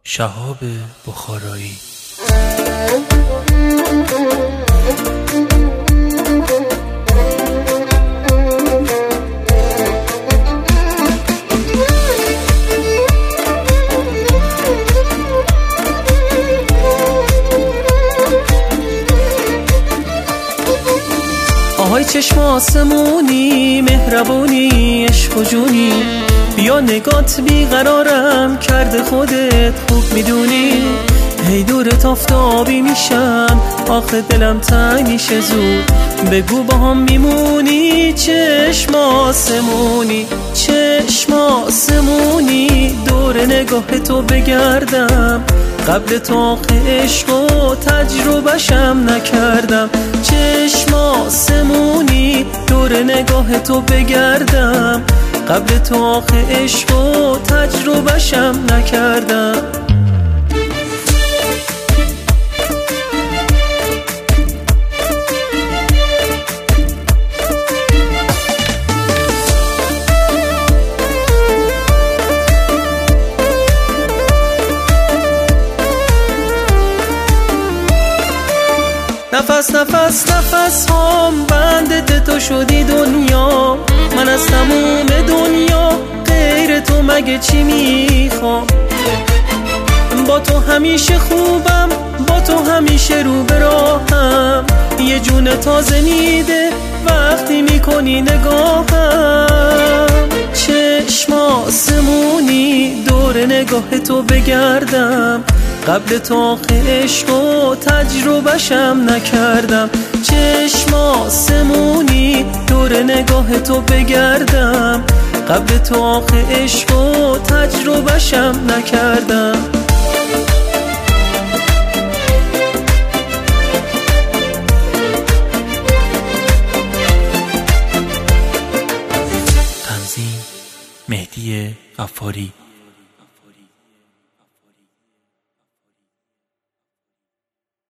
شهاب بخارایی. آهای چشم آسمونی، مهربونی، عشق و جونی، بیا نگات بیقرارم کرده، خودت خوب میدونی. هی دورت آفتابی میشم، آخه دلم تنگ میشه زود. بگو با هم میمونی، چشم آسمونی، چشم آسمونی. دور نگاه تو بگردم، قبل تو آخه عشق و تجربهشم نکردم. چشم آسمونی، دور نگاه تو بگردم، قبل تو آخه عشق و تجربهشم نکردم. نفس نفس نفس هم بندت تو شدی دنیا. من از تموم دنیا غیر تو مگه چی میخوام؟ با تو همیشه خوبم، با تو همیشه رو به راهم. یه جون تازه میده وقتی میکنی نگاهم. چشم آسمونی، دور نگاه تو بگردم، قبل تو آخه عشق و تجربهشم نکردم. چشم آسمونی، دور نگاه تو بگردم، قبل تو آخه عشق و تجربهشم نکردم. تنظیم مهدی غفاری.